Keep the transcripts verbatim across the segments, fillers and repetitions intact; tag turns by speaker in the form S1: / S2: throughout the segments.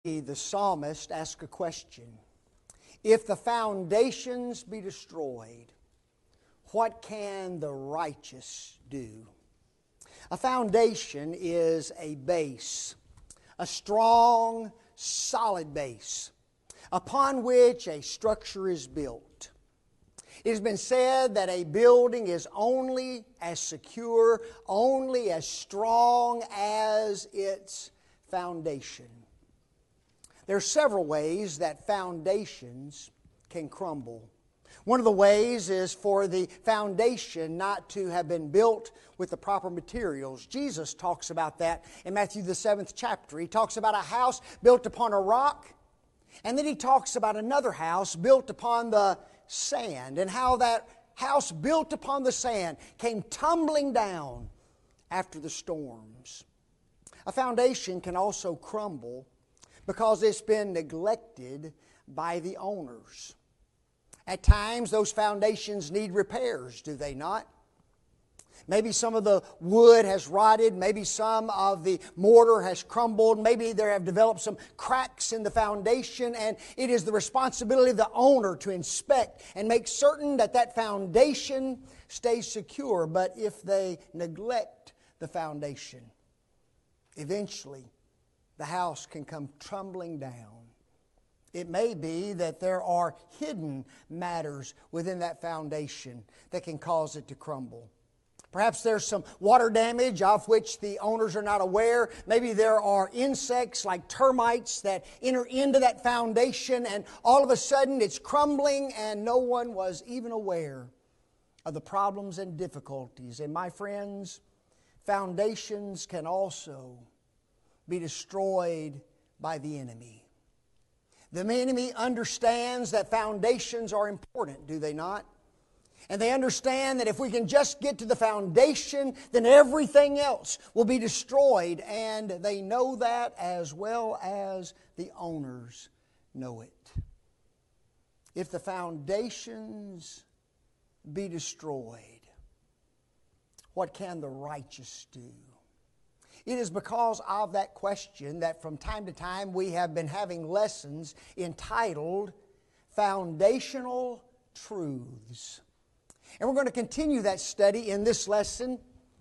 S1: The psalmist asked a question. If the foundations be destroyed, what can the righteous do? A foundation is a base, a strong, solid base, upon which a structure is built. It has been said that a building is only as secure, only as strong as its foundation. There are several ways that foundations can crumble. One of the ways is for the foundation not to have been built with the proper materials. Jesus talks about that in Matthew the seventh chapter. He talks about a house built upon a rock, and then he talks about another house built upon the sand, and how that house built upon the sand came tumbling down after the storms. A foundation can also crumble because it's been neglected by the owners. At times, those foundations need repairs, do they not? Maybe some of the wood has rotted. Maybe some of the mortar has crumbled. Maybe there have developed some cracks in the foundation, and it is the responsibility of the owner to inspect and make certain that that foundation stays secure. But if they neglect the foundation, eventually the house can come tumbling down. It may be that there are hidden matters within that foundation that can cause it to crumble. Perhaps there's some water damage of which the owners are not aware. Maybe there are insects like termites that enter into that foundation, and all of a sudden it's crumbling and no one was even aware of the problems and difficulties. And my friends, foundations can also be destroyed by the enemy. The enemy understands that foundations are important, do they not? And they understand that if we can just get to the foundation, then everything else will be destroyed. And they know that as well as the owners know it. If the foundations be destroyed, what can the righteous do? It is because of that question that from time to time we have been having lessons entitled Foundational Truths. And we're going to continue that study in this lesson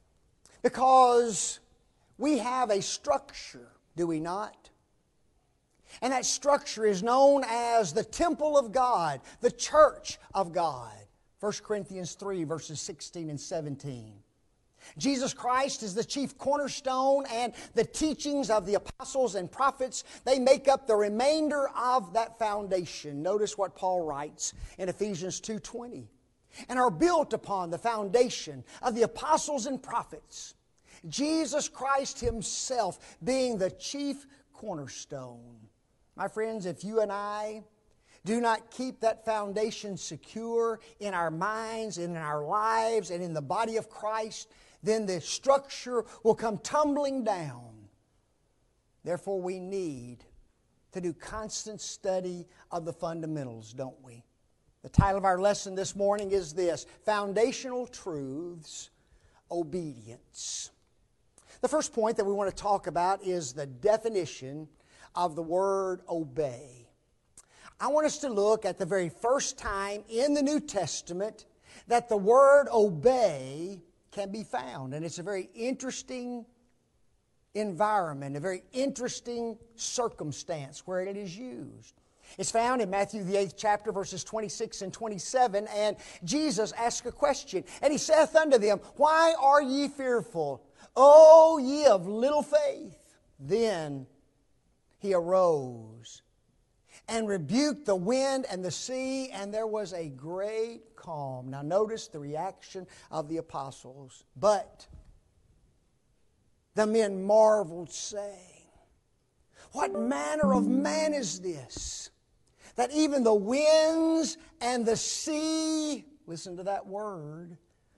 S1: because we have a structure, do we not? And that structure is known as the temple of God, the church of God. First Corinthians three, verses sixteen and seventeen. Jesus Christ is the chief cornerstone, and the teachings of the apostles and prophets, they make up the remainder of that foundation. Notice what Paul writes in Ephesians two twenty. And are built upon the foundation of the apostles and prophets, Jesus Christ Himself being the chief cornerstone. My friends, if you and I do not keep that foundation secure in our minds, in our lives, and in the body of Christ, then the structure will come tumbling down. Therefore, we need to do constant study of the fundamentals, don't we? The title of our lesson this morning is this: Foundational Truths, Obedience. The first point that we want to talk about is the definition of the word obey. I want us to look at the very first time in the New Testament that the word obey can be found. And it's a very interesting environment, a very interesting circumstance where it is used. It's found in Matthew the eighth chapter, verses twenty-six and twenty-seven, and Jesus asked a question. And He saith unto them, Why are ye fearful, O ye of little faith? Then He arose and rebuked the wind and the sea, and there was a great calm. Now notice the reaction of the apostles. But the men marveled, saying, What manner of man is this, that even the winds and the sea, listen to that word,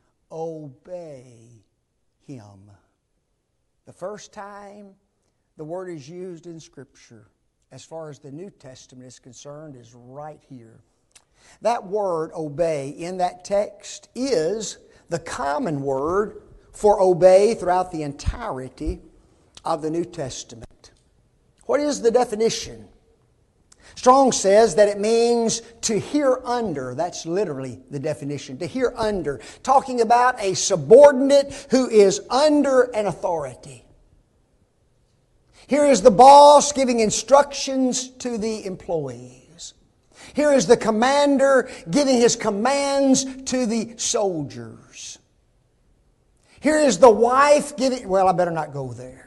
S1: obey Him? The first time the word is used in Scripture, as far as the New Testament is concerned, is right here. That word, obey, in that text is the common word for obey throughout the entirety of the New Testament. What is the definition? Strong says that it means to hear under. That's literally the definition. To hear under. Talking about a subordinate who is under an authority. Here is the boss giving instructions to the employees. Here is the commander giving his commands to the soldiers. Here is the wife giving... Well, I better not go there.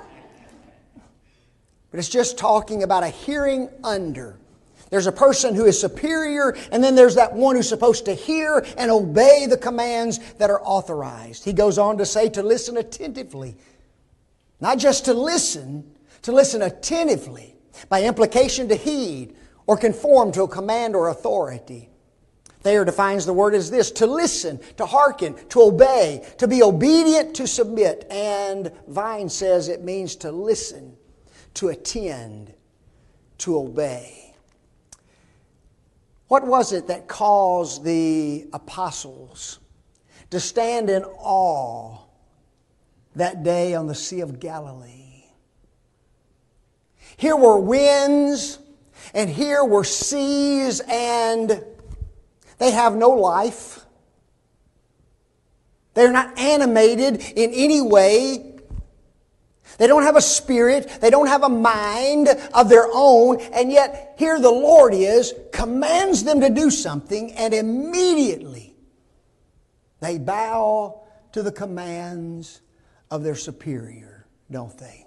S1: But it's just talking about a hearing under. There's a person who is superior, and then there's that one who's supposed to hear and obey the commands that are authorized. He goes on to say to listen attentively. Not just to listen, to listen attentively. By implication, to heed or conform to a command or authority. Thayer defines the word as this: to listen, to hearken, to obey, to be obedient, to submit. And Vine says it means to listen, to attend, to obey. What was it that caused the apostles to stand in awe that day on the Sea of Galilee? Here were winds, and here were seas, and they have no life. They're not animated in any way. They don't have a spirit. They don't have a mind of their own. And yet, here the Lord is, commands them to do something, and immediately they bow to the commands of their superior, don't they?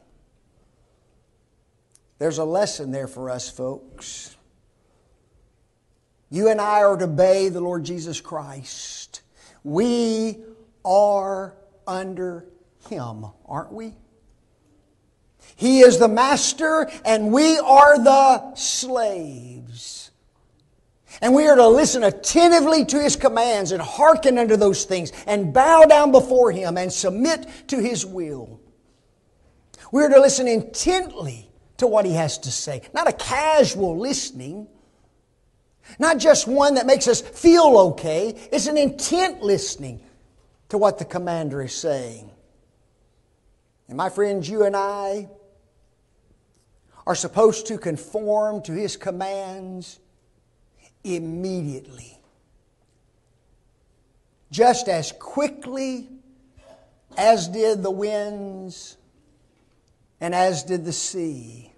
S1: There's a lesson there for us, folks. You and I are to obey the Lord Jesus Christ. We are under Him, aren't we? He is the master and we are the slaves. And we are to listen attentively to His commands and hearken unto those things and bow down before Him and submit to His will. We are to listen intently to what He has to say. Not a casual listening. Not just one that makes us feel okay. It's an intent listening to what the commander is saying. And my friends, you and I are supposed to conform to His commands immediately. Just as quickly as did the winds and as did the sea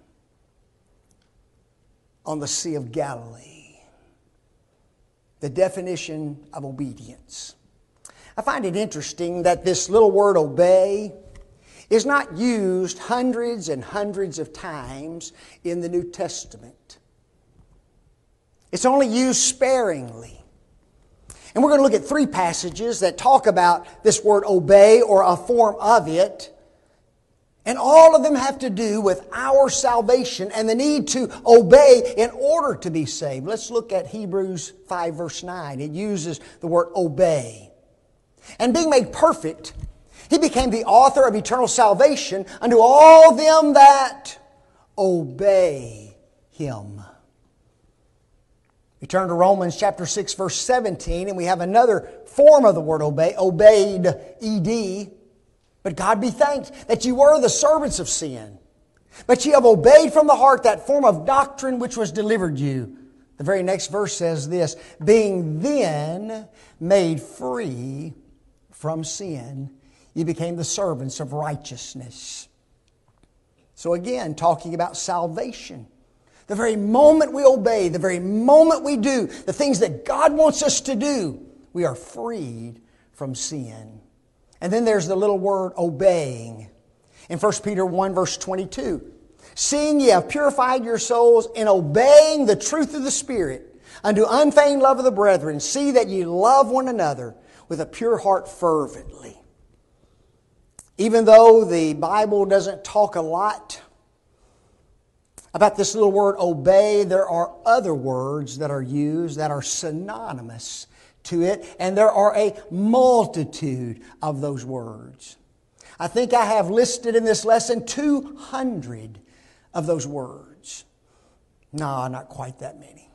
S1: on the Sea of Galilee. The definition of obedience. I find it interesting that this little word obey is not used hundreds and hundreds of times in the New Testament. It's only used sparingly. And we're going to look at three passages that talk about this word obey or a form of it. And all of them have to do with our salvation and the need to obey in order to be saved. Let's look at Hebrews five verse nine. It uses the word obey. And being made perfect, He became the author of eternal salvation unto all them that obey Him. We turn to Romans chapter six verse seventeen, and we have another form of the word obey, obeyed, E D. But God be thanked that you were the servants of sin, but ye have obeyed from the heart that form of doctrine which was delivered you. The very next verse says this: being then made free from sin, you became the servants of righteousness. So again, talking about salvation. The very moment we obey, the very moment we do the things that God wants us to do, we are freed from sin. And then there's the little word obeying. In First Peter one verse twenty-two. Seeing ye have purified your souls in obeying the truth of the Spirit unto unfeigned love of the brethren, see that ye love one another with a pure heart fervently. Even though the Bible doesn't talk a lot about this little word obey, there are other words that are used that are synonymous to it, and there are a multitude of those words. I think I have listed in this lesson two hundred of those words. No, not quite that many.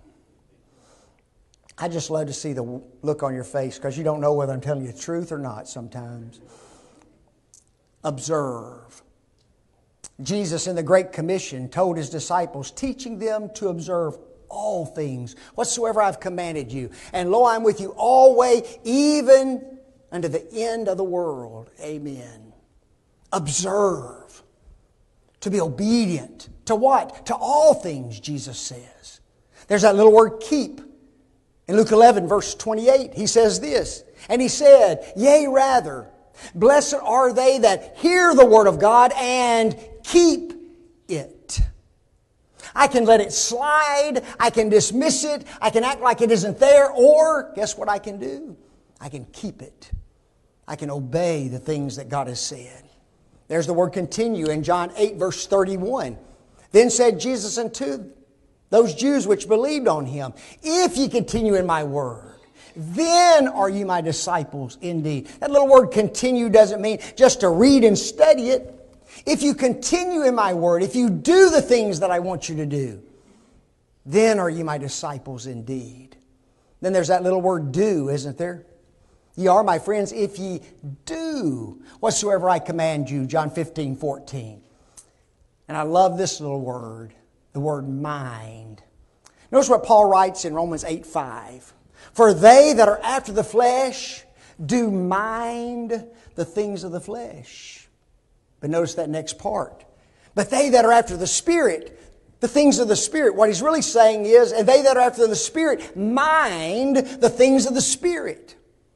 S1: I just love to see the look on your face because you don't know whether I'm telling you the truth or not sometimes. Observe. Jesus in the Great Commission told His disciples, teaching them to observe all things, whatsoever I've commanded you. And lo, I'm with you always, even unto the end of the world. Amen. Observe. To be obedient. To what? To all things, Jesus says. There's that little word keep. In Luke eleven, verse twenty-eight, He says this, and He said, yea, rather, blessed are they that hear the word of God and keep it. I can let it slide. I can dismiss it. I can act like it isn't there. Or, guess what I can do? I can keep it. I can obey the things that God has said. There's the word continue in John eight, verse thirty-one. Then said Jesus unto those Jews which believed on Him, if ye continue in my word, then are you my disciples indeed. That little word continue doesn't mean just to read and study it. If you continue in my word, if you do the things that I want you to do, then are you my disciples indeed. Then there's that little word do, isn't there? Ye are my friends if ye do whatsoever I command you, John fifteen, fourteen. And I love this little word, the word mind. Notice what Paul writes in Romans eight, five. For they that are after the flesh do mind the things of the flesh. But notice that next part. But they that are after the Spirit, the things of the Spirit. What he's really saying is, and they that are after the Spirit, mind the things of the Spirit.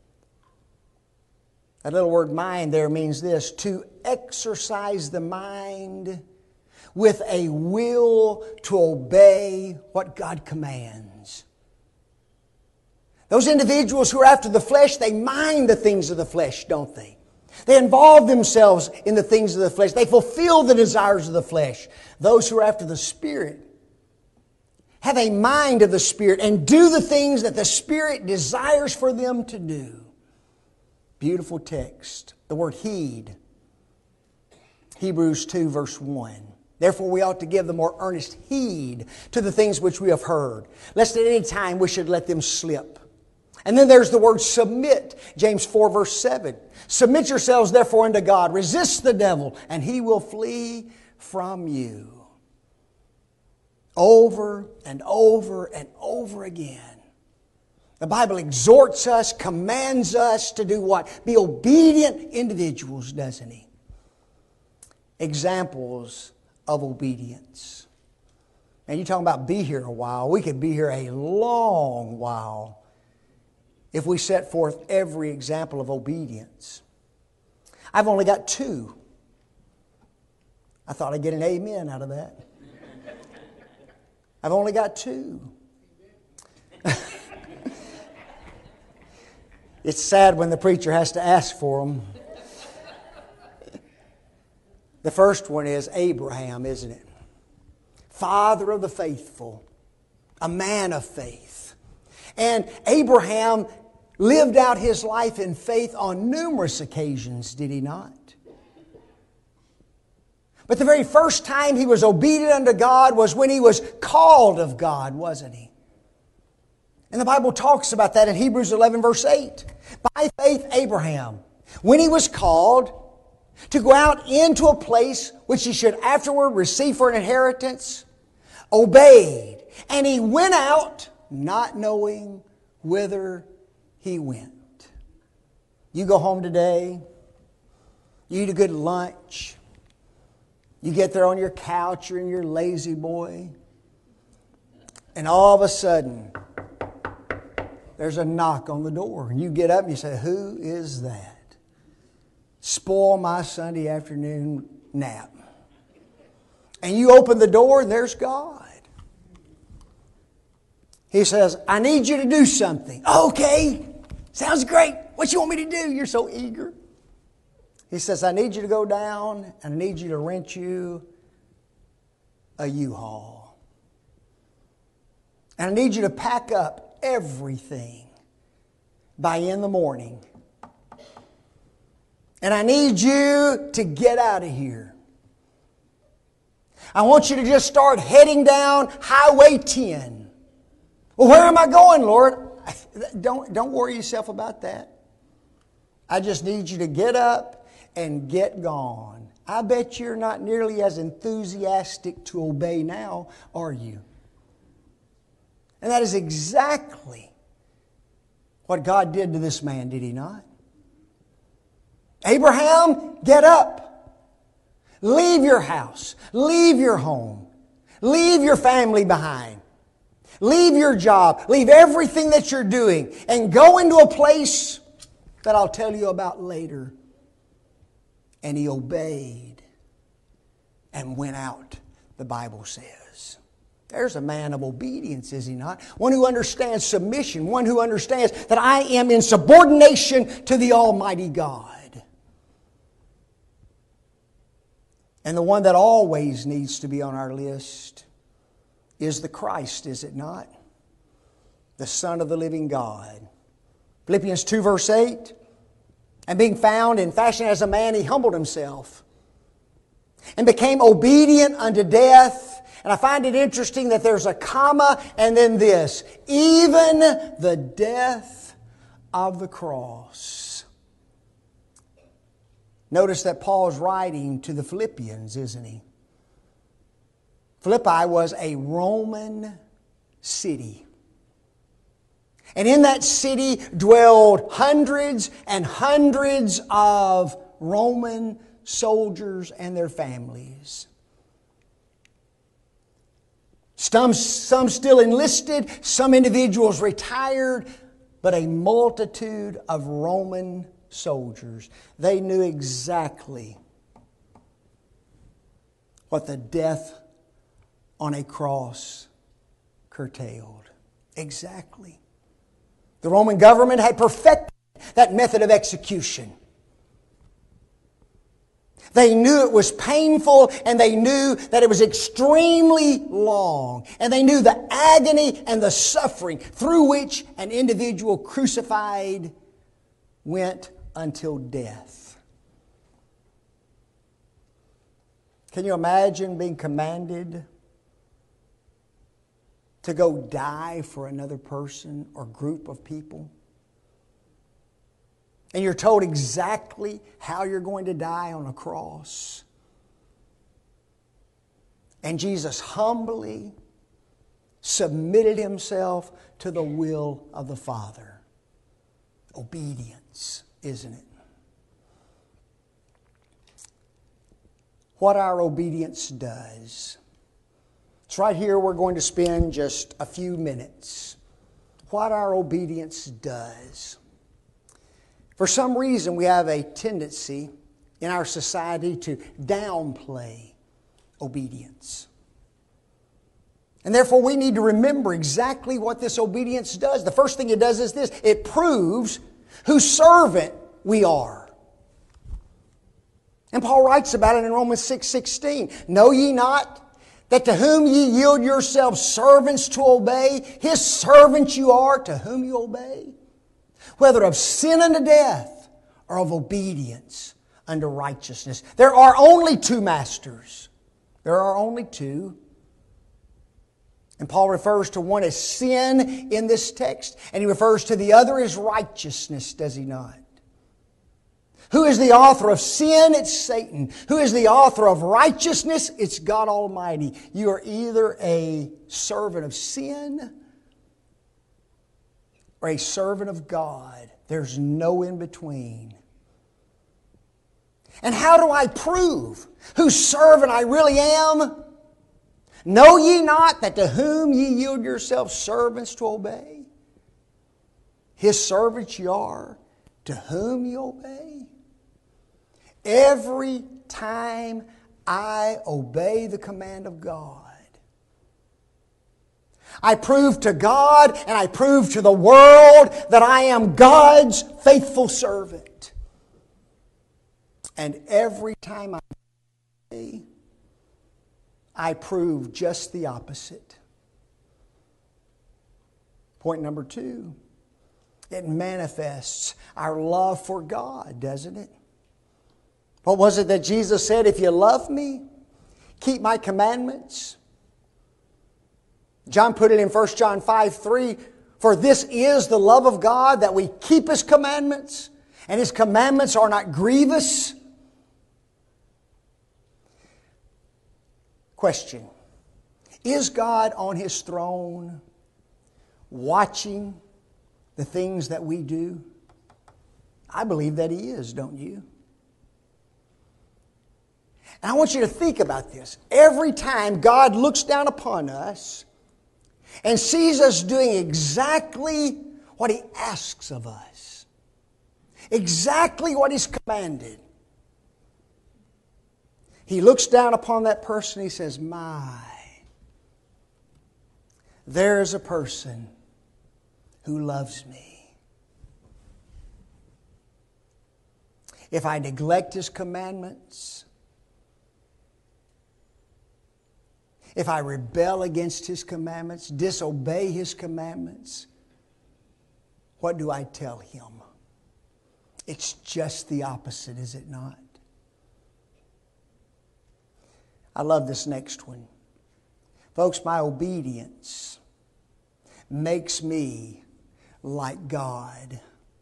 S1: That little word mind there means this, to exercise the mind with a will to obey what God commands. Those individuals who are after the flesh, they mind the things of the flesh, don't they? They involve themselves in the things of the flesh. They fulfill the desires of the flesh. Those who are after the Spirit have a mind of the Spirit and do the things that the Spirit desires for them to do. Beautiful text. The word heed. Hebrews two, verse one. Therefore we ought to give the more earnest heed to the things which we have heard, lest at any time we should let them slip. And then there's the word submit. James four, verse seven. Submit yourselves therefore unto God. Resist the devil, and he will flee from you. Over and over and over again. The Bible exhorts us, commands us to do what? Be obedient individuals, doesn't He? Examples of obedience. And you're talking about be here a while. We could be here a long while if we set forth every example of obedience. I've only got two. I thought I'd get an amen out of that. I've only got two. It's sad when the preacher has to ask for them. The first one is Abraham, isn't it? Father of the faithful, a man of faith. And Abraham lived out his life in faith on numerous occasions, did he not? But the very first time he was obedient unto God was when he was called of God, wasn't he? And the Bible talks about that in Hebrews eleven, verse eight. By faith, Abraham, when he was called to go out into a place which he should afterward receive for an inheritance, obeyed. And he went out not knowing whither he went. You go home today, you eat a good lunch, you get there on your couch or in your lazy boy, and all of a sudden, there's a knock on the door. And you get up and you say, who is that? Spoil my Sunday afternoon nap. And you open the door and there's God. He says, I need you to do something. Okay, sounds great. What you want me to do? You're so eager. He says, I need you to go down and I need you to rent you a U-Haul. And I need you to pack up everything by in the morning. And I need you to get out of here. I want you to just start heading down Highway ten. Well, where am I going, Lord? Don't, don't worry yourself about that. I just need you to get up and get gone. I bet you're not nearly as enthusiastic to obey now, are you? And that is exactly what God did to this man, did He not? Abraham, get up. Leave your house. Leave your home. Leave your family behind. Leave your job. Leave everything that you're doing and go into a place that I'll tell you about later. And he obeyed and went out, the Bible says. There's a man of obedience, is he not? One who understands submission. One who understands that I am in subordination to the Almighty God. And the one that always needs to be on our list is the Christ, is it not? The Son of the living God. Philippians two verse eight. And being found in fashion as a man, He humbled Himself and became obedient unto death. And I find it interesting that there's a comma and then this. Even the death of the cross. Notice that Paul's writing to the Philippians, isn't he? Philippi was a Roman city. And in that city dwelled hundreds and hundreds of Roman soldiers and their families. Some, some still enlisted, some individuals retired, but a multitude of Roman soldiers. They knew exactly what the death on a cross curtailed. Exactly. The Roman government had perfected that method of execution. They knew it was painful, and they knew that it was extremely long. And they knew the agony and the suffering through which an individual crucified went until death. Can you imagine being commanded to go die for another person or group of people? And you're told exactly how you're going to die on a cross. And Jesus humbly submitted Himself to the will of the Father. Obedience, isn't it? What our obedience does. It's right here we're going to spend just a few minutes. What our obedience does. For some reason, we have a tendency in our society to downplay obedience. And therefore, we need to remember exactly what this obedience does. The first thing it does is this. It proves whose servant we are. And Paul writes about it in Romans six sixteen. Know ye not that to whom ye yield yourselves servants to obey, His servants you are to whom you obey? Whether of sin unto death or of obedience unto righteousness. There are only two masters. There are only two. And Paul refers to one as sin in this text, and he refers to the other as righteousness, does he not? Who is the author of sin? It's Satan. Who is the author of righteousness? It's God Almighty. You are either a servant of sin or a servant of God. There's no in between. And how do I prove whose servant I really am? Know ye not that to whom ye yield yourselves servants to obey? His servants ye are, to whom ye obey? Every time I obey the command of God, I prove to God and I prove to the world that I am God's faithful servant. And every time I obey, I prove just the opposite. Point number two, it manifests our love for God, doesn't it? What was it that Jesus said? If you love me, keep my commandments. John put it in First John five three, for this is the love of God, that we keep His commandments, and His commandments are not grievous. Question. Is God on His throne watching the things that we do? I believe that He is, don't you? And I want you to think about this. Every time God looks down upon us and sees us doing exactly what He asks of us, exactly what He's commanded, He looks down upon that person and He says, my, there's a person who loves me. If I neglect His commandments, if I rebel against His commandments, disobey His commandments, what do I tell Him? It's just the opposite, is it not? I love this next one. Folks, my obedience makes me like God.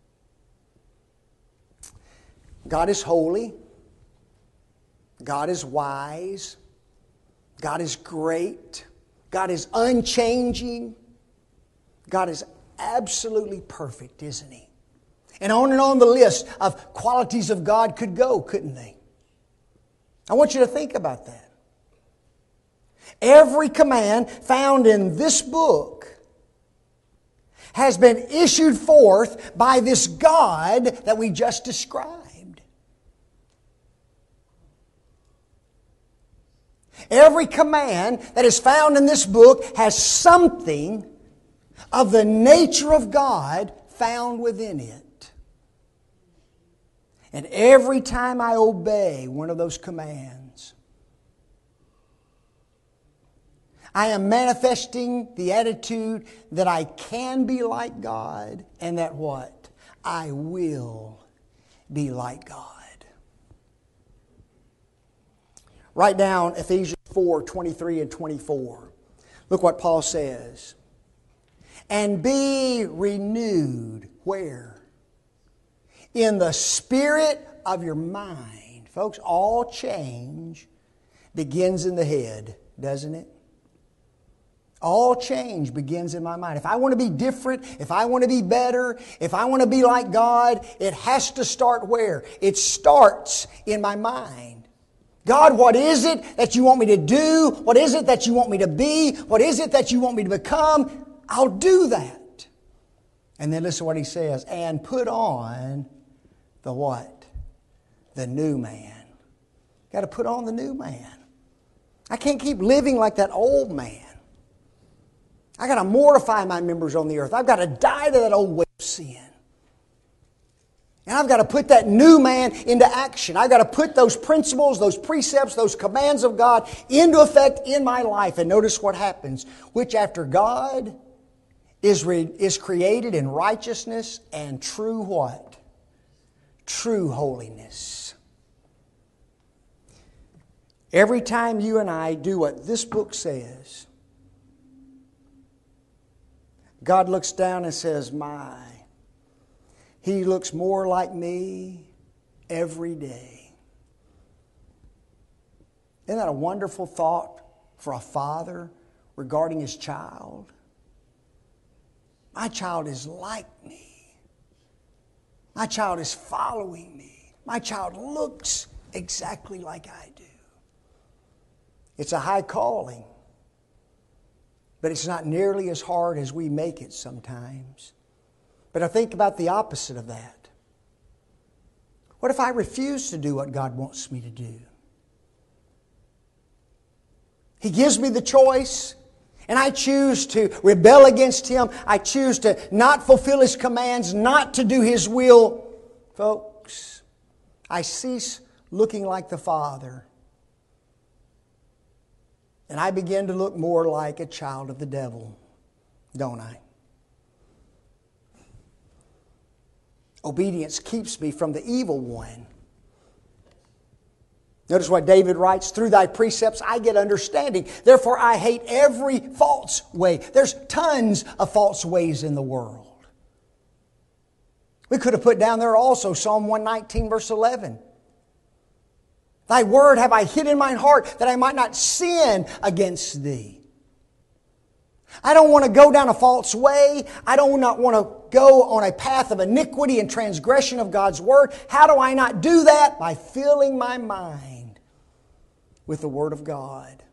S1: God is holy. God is wise. God is great. God is unchanging. God is absolutely perfect, isn't He? And on and on the list of qualities of God could go, couldn't they? I want you to think about that. Every command found in this book has been issued forth by this God that we just described. Every command that is found in this book has something of the nature of God found within it. And every time I obey one of those commands, I am manifesting the attitude that I can be like God and that what? I will be like God. Write down Ephesians four, twenty-three and twenty-four. Look what Paul says. And be renewed, where? In the spirit of your mind. Folks, all change begins in the head, doesn't it? All change begins in my mind. If I want to be different, if I want to be better, if I want to be like God, it has to start where? It starts in my mind. God, what is it that you want me to do? What is it that you want me to be? What is it that you want me to become? I'll do that. And then listen to what he says. And put on the what? The new man. Got to put on the new man. I can't keep living like that old man. I got to mortify my members on the earth. I've got to die to that old way of sin. And I've got to put that new man into action. I've got to put those principles, those precepts, those commands of God into effect in my life. And notice what happens. Which after God is, re, is created in righteousness and true what? True holiness. Every time you and I do what this book says, God looks down and says, my, he looks more like me every day. Isn't that a wonderful thought for a father regarding his child? My child is like me. My child is following me. My child looks exactly like I do. It's a high calling. But it's not nearly as hard as we make it sometimes. But I think about the opposite of that. What if I refuse to do what God wants me to do? He gives me the choice, and I choose to rebel against Him. I choose to not fulfill His commands, not to do His will. Folks, I cease looking like the Father. And I begin to look more like a child of the devil, don't I? Obedience keeps me from the evil one. Notice what David writes, through thy precepts I get understanding. Therefore I hate every false way. There's tons of false ways in the world. We could have put down there also Psalm one nineteen verse eleven. Thy word have I hid in mine heart, that I might not sin against Thee. I don't want to go down a false way. I don't not want to go on a path of iniquity and transgression of God's Word. How do I not do that? By filling my mind with the Word of God.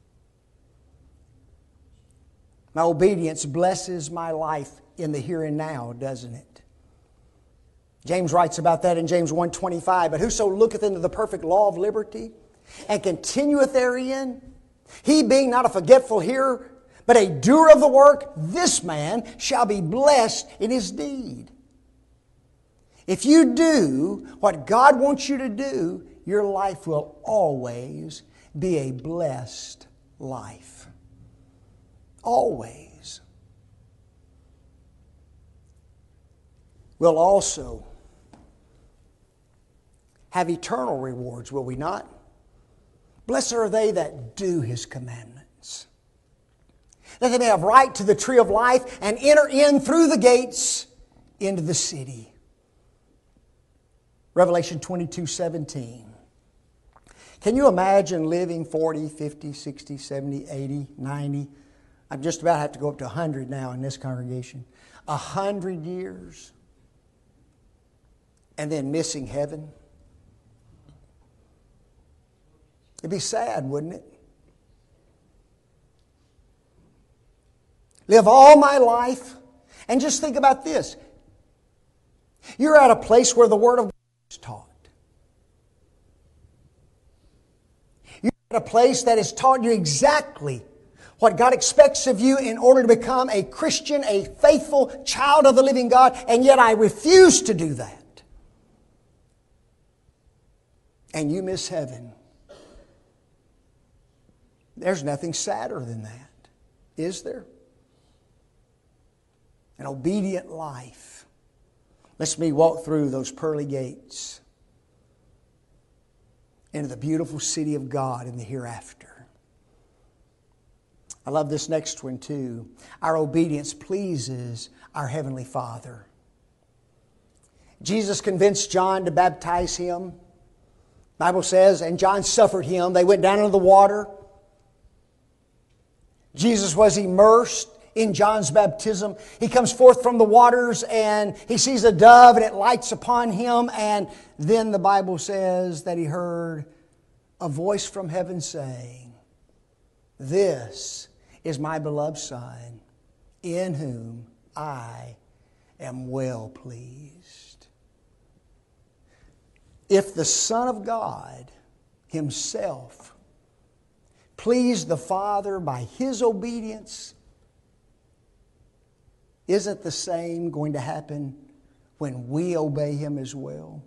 S1: My obedience blesses my life in the here and now, doesn't it? James writes about that in James one twenty-five. But whoso looketh into the perfect law of liberty and continueth therein, he being not a forgetful hearer, but a doer of the work, this man shall be blessed in his deed. If you do what God wants you to do, your life will always be a blessed life. Always. We'll also have eternal rewards, will we not? Blessed are they that do His commandments, that they may have right to the tree of life and enter in through the gates into the city. Revelation twenty-two seventeen. Can you imagine living forty, fifty, sixty, seventy, eighty, ninety? I'm just about to have to go up to one hundred now in this congregation. A hundred years and then missing heaven. It'd be sad, wouldn't it? Live all my life, and just think about this. You're at a place where the Word of God is taught. You're at a place that has taught you exactly what God expects of you in order to become a Christian, a faithful child of the living God, and yet I refuse to do that. And you miss heaven. There's nothing sadder than that, is there? An obedient life. Let's me walk through those pearly gates into the beautiful city of God in the hereafter. I love this next one too. Our obedience pleases our Heavenly Father. Jesus convinced John to baptize him. The Bible says, and John suffered him. They went down into the water. Jesus was immersed in John's baptism. He comes forth from the waters and he sees a dove and it lights upon him. And then the Bible says that he heard a voice from heaven saying, "This is my beloved Son, in whom I am well pleased." If the Son of God Himself pleased the Father by His obedience, isn't the same going to happen when we obey Him as well?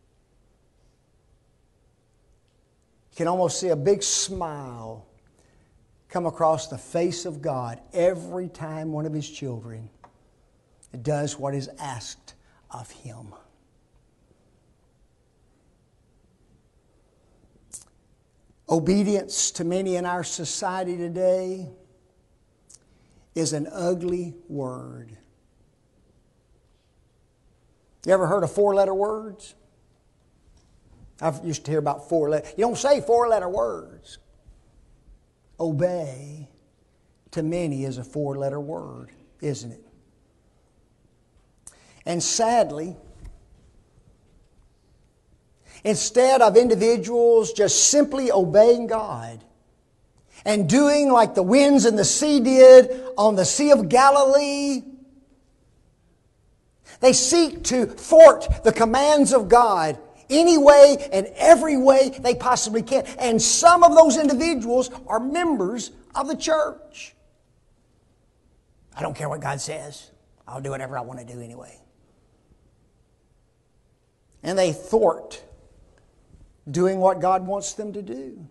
S1: You can almost see a big smile come across the face of God every time one of His children does what is asked of Him. Obedience to many in our society today is an ugly word. You ever heard of four-letter words? I've used to hear about four letters. You don't say four-letter words. Obey to many is a four-letter word, isn't it? And sadly, instead of individuals just simply obeying God and doing like the winds and the sea did on the Sea of Galilee, they seek to thwart the commands of God any way and every way they possibly can. And some of those individuals are members of the church. I don't care what God says. I'll do whatever I want to do anyway. And they thwart doing what God wants them to do.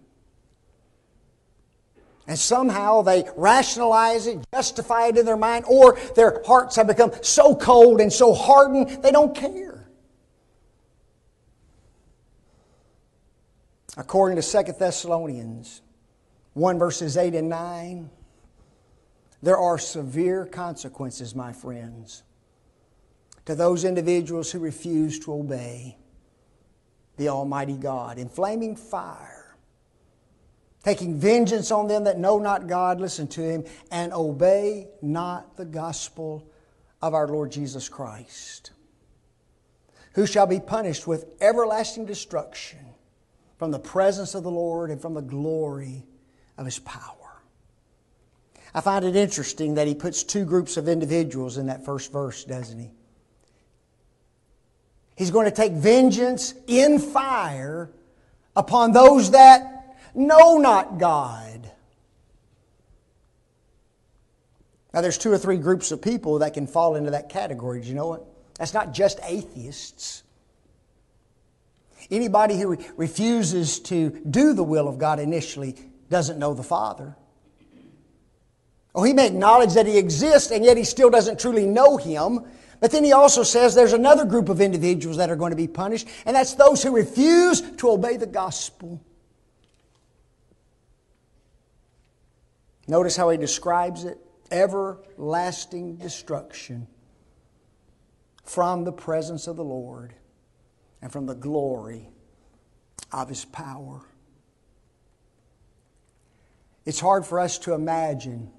S1: And somehow they rationalize it, justify it in their mind, or their hearts have become so cold and so hardened they don't care. According to Second Thessalonians one verses eight and nine, there are severe consequences, my friends, to those individuals who refuse to obey the Almighty God in flaming fire, taking vengeance on them that know not God, listen to Him, and obey not the gospel of our Lord Jesus Christ, who shall be punished with everlasting destruction from the presence of the Lord and from the glory of His power. I find it interesting that he puts two groups of individuals in that first verse, doesn't he? He's going to take vengeance in fire upon those that know not God. Now there's two or three groups of people that can fall into that category. Do you know it? That's not just atheists. Anybody who re- refuses to do the will of God initially doesn't know the Father. Oh, he may acknowledge that He exists, and yet he still doesn't truly know Him. But then he also says there's another group of individuals that are going to be punished, and that's those who refuse to obey the gospel. Notice how he describes it: everlasting destruction from the presence of the Lord and from the glory of His power. It's hard for us to imagine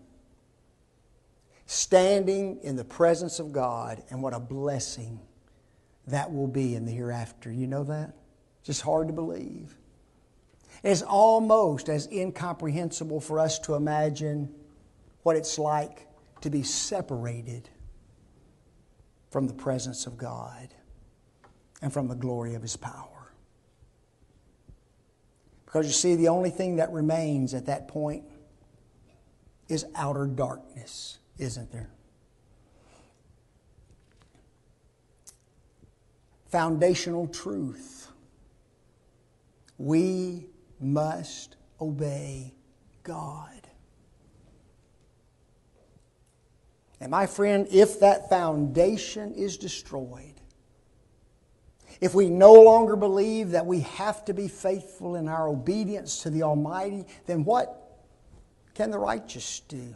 S1: standing in the presence of God, and what a blessing that will be in the hereafter. You know that? It's just hard to believe. It's almost as incomprehensible for us to imagine what it's like to be separated from the presence of God and from the glory of His power. Because you see, the only thing that remains at that point is outer darkness, isn't there? Foundational truth. We must obey God. And my friend, if that foundation is destroyed, if we no longer believe that we have to be faithful in our obedience to the Almighty, then what can the righteous do?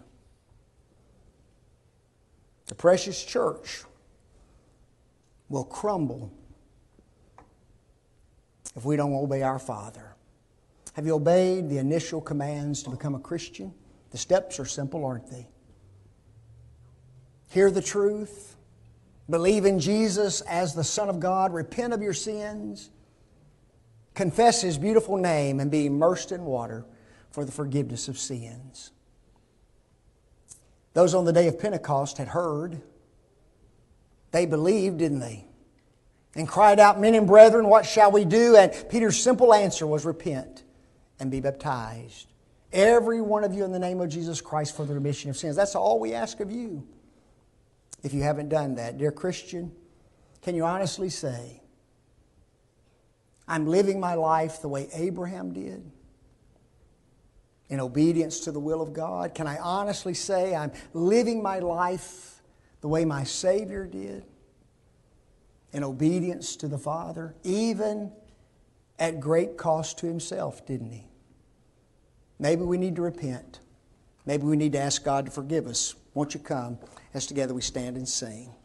S1: The precious church will crumble if we don't obey our Father. Have you obeyed the initial commands to become a Christian? The steps are simple, aren't they? Hear the truth, believe in Jesus as the Son of God, repent of your sins, confess His beautiful name, and be immersed in water for the forgiveness of sins. Those on the day of Pentecost had heard. They believed, didn't they? And cried out, "Men and brethren, what shall we do?" And Peter's simple answer was, repent and be baptized, every one of you, in the name of Jesus Christ for the remission of sins. That's all we ask of you. If you haven't done that, dear Christian, can you honestly say, I'm living my life the way Abraham did, in obedience to the will of God? Can I honestly say I'm living my life the way my Savior did, in obedience to the Father, even at great cost to Himself, didn't He? Maybe we need to repent. Maybe we need to ask God to forgive us. Won't you come as together we stand and sing?